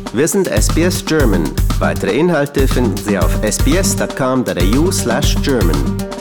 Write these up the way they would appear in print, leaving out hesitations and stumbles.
Wir sind SBS German. Weitere Inhalte finden Sie auf sbs.com.au/German.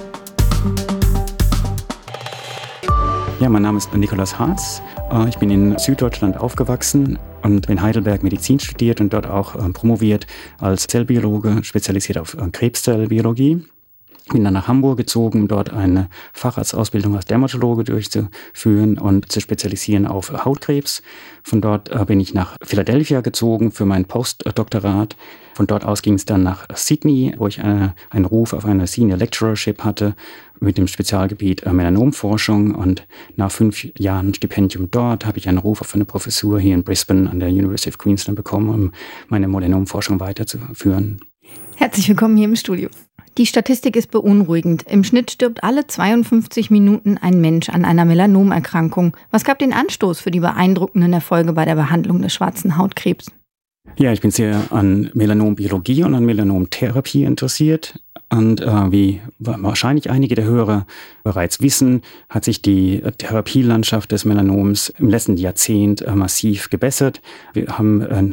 Ja, mein Name ist Nikolaus Harz. Ich bin in Süddeutschland aufgewachsen und in Heidelberg Medizin studiert und dort auch promoviert als Zellbiologe, spezialisiert auf Krebszellbiologie. Bin dann nach Hamburg gezogen, um dort eine Facharztausbildung als Dermatologe durchzuführen und zu spezialisieren auf Hautkrebs. Von dort bin ich nach Philadelphia gezogen für mein Postdoktorat. Von dort aus ging es dann nach Sydney, wo ich einen Ruf auf eine Senior Lecturership hatte mit dem Spezialgebiet Melanomforschung. Und nach 5 Jahren Stipendium dort habe ich einen Ruf auf eine Professur hier in Brisbane an der University of Queensland bekommen, um meine Melanomforschung weiterzuführen. Herzlich willkommen hier im Studio. Die Statistik ist beunruhigend. Im Schnitt stirbt alle 52 Minuten ein Mensch an einer Melanomerkrankung. Was gab den Anstoß für die beeindruckenden Erfolge bei der Behandlung des schwarzen Hautkrebs? Ja, ich bin sehr an Melanombiologie und an Melanomtherapie interessiert. Und wie wahrscheinlich einige der Hörer bereits wissen, hat sich die Therapielandschaft des Melanoms im letzten Jahrzehnt massiv gebessert. Wir haben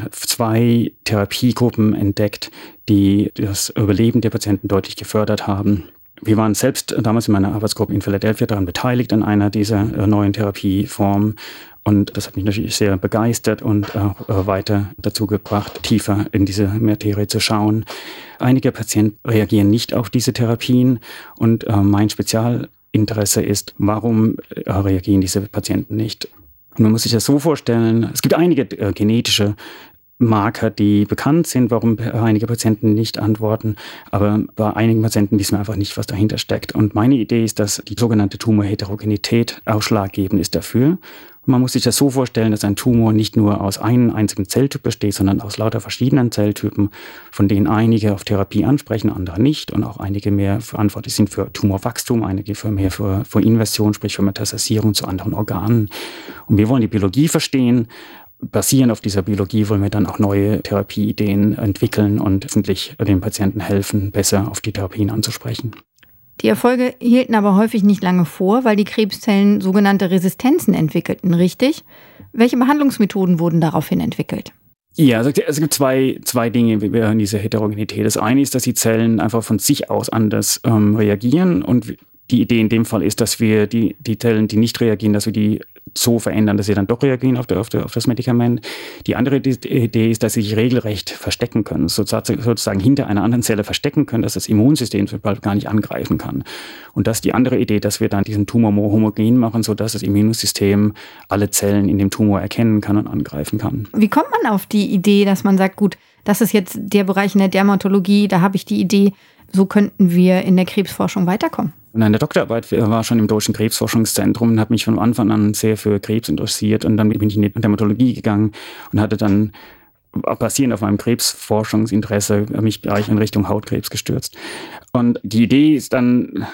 2 Therapiegruppen entdeckt, die das Überleben der Patienten deutlich gefördert haben. Wir waren selbst damals in meiner Arbeitsgruppe in Philadelphia daran beteiligt, an einer dieser neuen Therapieformen. Und das hat mich natürlich sehr begeistert und auch weiter dazu gebracht, tiefer in diese Materie zu schauen. Einige Patienten reagieren nicht auf diese Therapien und mein Spezialinteresse ist, warum reagieren diese Patienten nicht? Und man muss sich das so vorstellen, es gibt einige genetische Marker, die bekannt sind, warum einige Patienten nicht antworten. Aber bei einigen Patienten wissen wir einfach nicht, was dahinter steckt. Und meine Idee ist, dass die sogenannte Tumorheterogenität ausschlaggebend ist dafür. Und man muss sich das so vorstellen, dass ein Tumor nicht nur aus einem einzigen Zelltyp besteht, sondern aus lauter verschiedenen Zelltypen, von denen einige auf Therapie ansprechen, andere nicht. Und auch einige mehr verantwortlich sind für Tumorwachstum, einige mehr für Inversion, sprich für Metastasierung zu anderen Organen. Und wir wollen die Biologie verstehen. Basierend auf dieser Biologie wollen wir dann auch neue Therapieideen entwickeln und hoffentlich den Patienten helfen, besser auf die Therapien anzusprechen. Die Erfolge hielten aber häufig nicht lange vor, weil die Krebszellen sogenannte Resistenzen entwickelten, richtig? Welche Behandlungsmethoden wurden daraufhin entwickelt? Ja, also es gibt zwei Dinge in dieser Heterogenität. Das eine ist, dass die Zellen einfach von sich aus anders reagieren und die Idee in dem Fall ist, dass wir die Zellen, die nicht reagieren, dass wir die so verändern, dass sie dann doch reagieren auf das Medikament. Die andere Idee ist, dass sie sich regelrecht verstecken können, sozusagen hinter einer anderen Zelle verstecken können, dass das Immunsystem zum Beispiel gar nicht angreifen kann. Und das ist die andere Idee, dass wir dann diesen Tumor homogen machen, sodass das Immunsystem alle Zellen in dem Tumor erkennen kann und angreifen kann. Wie kommt man auf die Idee, dass man sagt, gut, das ist jetzt der Bereich in der Dermatologie, da habe ich die Idee, so könnten wir in der Krebsforschung weiterkommen? Und eine Doktorarbeit war schon im Deutschen Krebsforschungszentrum und habe mich von Anfang an sehr für Krebs interessiert. Und dann bin ich in die Dermatologie gegangen und hatte dann, basierend auf meinem Krebsforschungsinteresse, mich gleich in Richtung Hautkrebs gestürzt. Und die Idee ist dann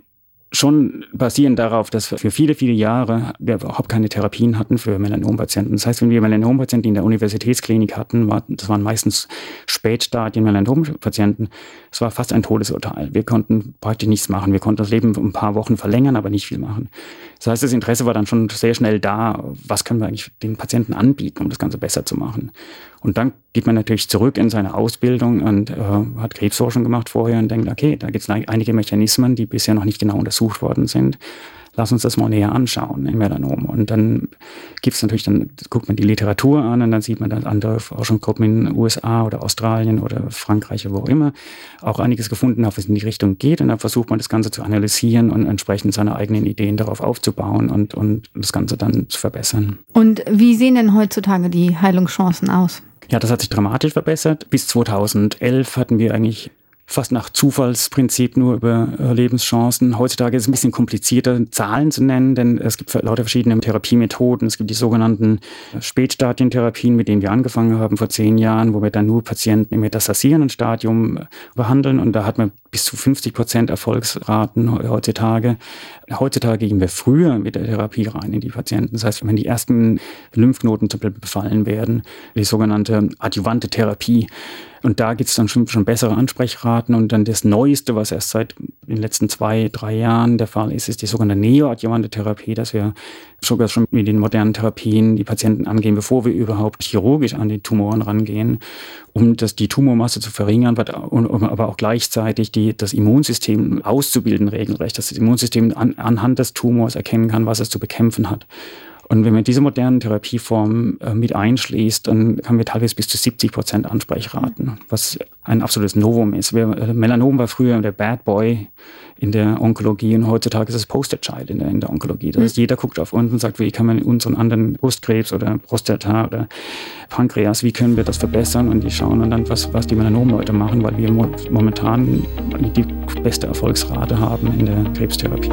schon basierend darauf, dass für viele, viele Jahre wir überhaupt keine Therapien hatten für Melanompatienten. Das heißt, wenn wir Melanompatienten in der Universitätsklinik hatten, das waren meistens Spätstadien-Melanompatienten, es war fast ein Todesurteil. Wir konnten praktisch nichts machen. Wir konnten das Leben um ein paar Wochen verlängern, aber nicht viel machen. Das heißt, das Interesse war dann schon sehr schnell da, was können wir eigentlich den Patienten anbieten, um das Ganze besser zu machen. Und dann geht man natürlich zurück in seine Ausbildung und hat Krebsforschung gemacht vorher und denkt, okay, da gibt es einige Mechanismen, die bisher noch nicht genau untersucht worden sind. Lass uns das mal näher anschauen im Melanom. Und dann guckt man die Literatur an und dann sieht man dann andere Forschungsgruppen in den USA oder Australien oder Frankreich oder wo auch immer auch einiges gefunden haben, was in die Richtung geht. Und dann versucht man das Ganze zu analysieren und entsprechend seine eigenen Ideen darauf aufzubauen und das Ganze dann zu verbessern. Und wie sehen denn heutzutage die Heilungschancen aus? Ja, das hat sich dramatisch verbessert. Bis 2011 hatten wir eigentlich fast nach Zufallsprinzip nur über Lebenschancen. Heutzutage ist es ein bisschen komplizierter, Zahlen zu nennen, denn es gibt lauter verschiedene Therapiemethoden. Es gibt die sogenannten Spätstadientherapien, mit denen wir angefangen haben vor 10 Jahren, wo wir dann nur Patienten im metastasierenden Stadium behandeln und da hat man bis zu 50% Erfolgsraten heutzutage. Heutzutage gehen wir früher mit der Therapie rein in die Patienten. Das heißt, wenn die ersten Lymphknoten zum Beispiel befallen werden, die sogenannte adjuvante Therapie, Und da gibt es dann schon bessere Ansprechraten. Und dann das Neueste, was erst seit den letzten 2-3 Jahren der Fall ist, ist die sogenannte neoadjuvante Therapie, dass wir sogar schon mit den modernen Therapien die Patienten angehen, bevor wir überhaupt chirurgisch an die Tumoren rangehen, um die Tumormasse zu verringern, aber auch gleichzeitig das Immunsystem auszubilden regelrecht, dass das Immunsystem anhand des Tumors erkennen kann, was es zu bekämpfen hat. Und wenn man diese modernen Therapieformen mit einschließt, dann haben wir teilweise bis zu 70% Ansprechraten, was ein absolutes Novum ist. Melanom war früher der Bad Boy in der Onkologie und heutzutage ist es Poster Child in der Onkologie. Das heißt, jeder guckt auf uns und sagt, wie kann man unseren anderen Brustkrebs oder Prostata oder Pankreas, wie können wir das verbessern? Und die schauen dann, was die Melanom-Leute machen, weil wir momentan die beste Erfolgsrate haben in der Krebstherapie.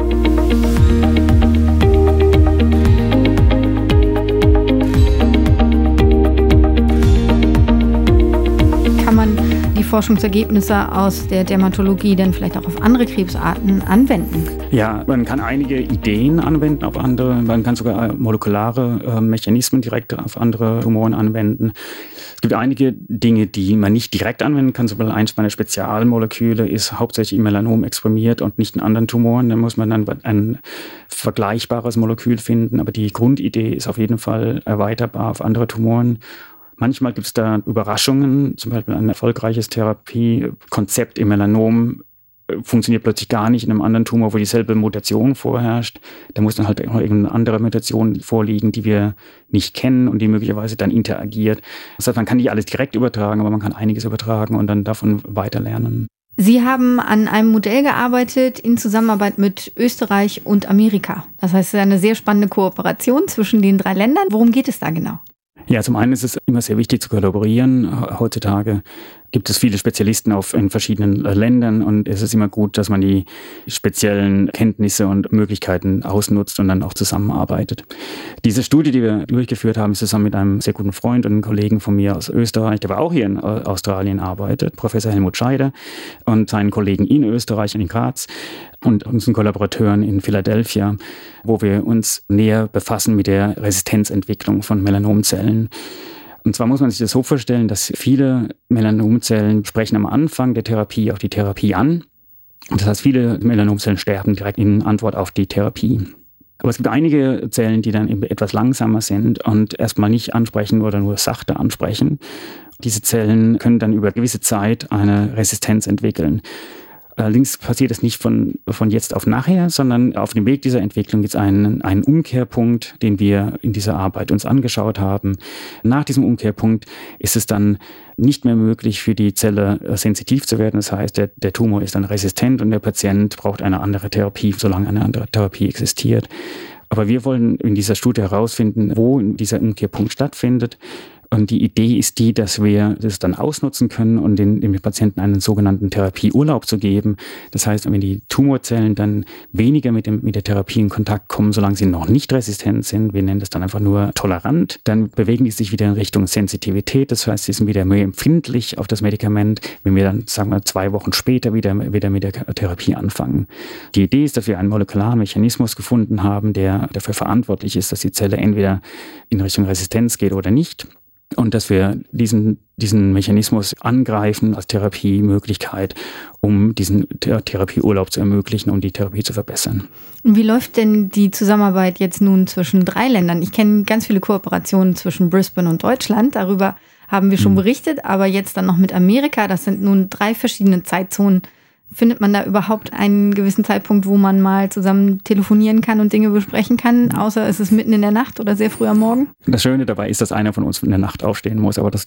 Kann man die Forschungsergebnisse aus der Dermatologie denn vielleicht auch auf andere Krebsarten anwenden? Ja, man kann einige Ideen anwenden auf andere. Man kann sogar molekulare Mechanismen direkt auf andere Tumoren anwenden. Es gibt einige Dinge, die man nicht direkt anwenden kann. Zum Beispiel eins meiner Spezialmoleküle ist hauptsächlich im Melanom exprimiert und nicht in anderen Tumoren. Da muss man dann ein vergleichbares Molekül finden. Aber die Grundidee ist auf jeden Fall erweiterbar auf andere Tumoren. Manchmal gibt es da Überraschungen, zum Beispiel ein erfolgreiches Therapiekonzept im Melanom funktioniert plötzlich gar nicht in einem anderen Tumor, wo dieselbe Mutation vorherrscht. Da muss dann halt irgendeine andere Mutation vorliegen, die wir nicht kennen und die möglicherweise dann interagiert. Das heißt, man kann nicht alles direkt übertragen, aber man kann einiges übertragen und dann davon weiterlernen. Sie haben an einem Modell gearbeitet in Zusammenarbeit mit Österreich und Amerika. Das heißt, es ist eine sehr spannende Kooperation zwischen den 3 Ländern. Worum geht es da genau? Ja, zum einen ist es immer sehr wichtig zu kollaborieren. Heutzutage gibt es viele Spezialisten in verschiedenen Ländern und es ist immer gut, dass man die speziellen Kenntnisse und Möglichkeiten ausnutzt und dann auch zusammenarbeitet. Diese Studie, die wir durchgeführt haben, ist zusammen mit einem sehr guten Freund und einem Kollegen von mir aus Österreich, der aber auch hier in Australien arbeitet, Professor Helmut Scheider, und seinen Kollegen in Österreich und in Graz und unseren Kollaborateuren in Philadelphia, wo wir uns näher befassen mit der Resistenzentwicklung von Melanomzellen. Und zwar muss man sich das so vorstellen, dass viele Melanomzellen sprechen am Anfang der Therapie auch die Therapie an. Und das heißt, viele Melanomzellen sterben direkt in Antwort auf die Therapie. Aber es gibt einige Zellen, die dann eben etwas langsamer sind und erstmal nicht ansprechen oder nur sachte ansprechen. Diese Zellen können dann über eine gewisse Zeit eine Resistenz entwickeln. Allerdings passiert es nicht von jetzt auf nachher, sondern auf dem Weg dieser Entwicklung gibt es einen Umkehrpunkt, den wir in dieser Arbeit uns angeschaut haben. Nach diesem Umkehrpunkt ist es dann nicht mehr möglich für die Zelle sensitiv zu werden. Das heißt, der Tumor ist dann resistent und der Patient braucht eine andere Therapie, solange eine andere Therapie existiert. Aber wir wollen in dieser Studie herausfinden, wo dieser Umkehrpunkt stattfindet. Und die Idee ist die, dass wir das dann ausnutzen können und dem Patienten einen sogenannten Therapieurlaub zu geben. Das heißt, wenn die Tumorzellen dann weniger mit der Therapie in Kontakt kommen, solange sie noch nicht resistent sind, wir nennen das dann einfach nur tolerant, dann bewegen die sich wieder in Richtung Sensitivität. Das heißt, sie sind wieder mehr empfindlich auf das Medikament, wenn wir dann, sagen wir, 2 Wochen später wieder mit der Therapie anfangen. Die Idee ist, dass wir einen molekularen Mechanismus gefunden haben, der dafür verantwortlich ist, dass die Zelle entweder in Richtung Resistenz geht oder nicht. Und dass wir diesen Mechanismus angreifen als Therapiemöglichkeit, um diesen Therapieurlaub zu ermöglichen, um die Therapie zu verbessern. Und wie läuft denn die Zusammenarbeit jetzt nun zwischen 3 Ländern? Ich kenne ganz viele Kooperationen zwischen Brisbane und Deutschland. Darüber haben wir schon berichtet, aber jetzt dann noch mit Amerika. Das sind nun 3 verschiedene Zeitzonen. Findet man da überhaupt einen gewissen Zeitpunkt, wo man mal zusammen telefonieren kann und Dinge besprechen kann, außer es ist mitten in der Nacht oder sehr früh am Morgen? Das Schöne dabei ist, dass einer von uns in der Nacht aufstehen muss, aber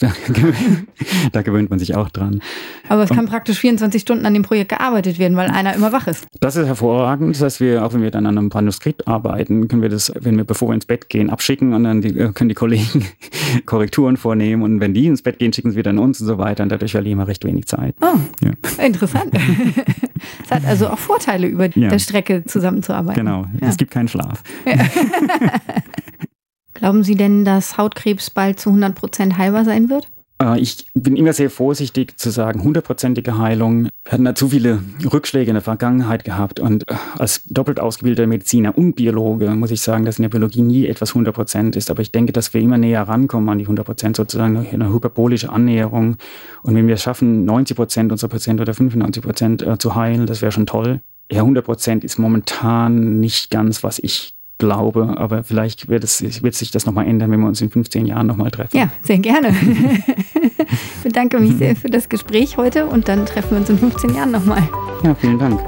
da gewöhnt man sich auch dran. Aber es kann praktisch 24 Stunden an dem Projekt gearbeitet werden, weil einer immer wach ist. Das ist hervorragend. Das heißt, auch wenn wir dann an einem Manuskript arbeiten, können wir das, bevor wir ins Bett gehen, abschicken und dann können die Kollegen Korrekturen vornehmen und wenn die ins Bett gehen, schicken sie wieder an uns und so weiter und dadurch verlieren wir recht wenig Zeit. Oh, ja. Interessant. Es hat also auch Vorteile, über der Strecke zusammenzuarbeiten. Genau, es gibt keinen Schlaf. Ja. Glauben Sie denn, dass Hautkrebs bald zu 100% heilbar sein wird? Ich bin immer sehr vorsichtig zu sagen, 100%ige Heilung. Wir hatten da zu viele Rückschläge in der Vergangenheit gehabt und als doppelt ausgebildeter Mediziner und Biologe muss ich sagen, dass in der Biologie nie etwas 100% ist. Aber ich denke, dass wir immer näher rankommen an die 100%, sozusagen eine hyperbolische Annäherung. Und wenn wir es schaffen, 90% unserer Patienten oder 95% zu heilen, das wäre schon toll. Ja, 100% ist momentan nicht ganz, was ich glaube, aber vielleicht wird sich das nochmal ändern, wenn wir uns in 15 Jahren nochmal treffen. Ja, sehr gerne. Ich bedanke mich sehr für das Gespräch heute und dann treffen wir uns in 15 Jahren nochmal. Ja, vielen Dank.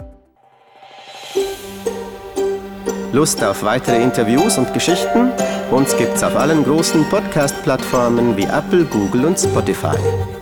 Lust auf weitere Interviews und Geschichten? Uns gibt's auf allen großen Podcast-Plattformen wie Apple, Google und Spotify.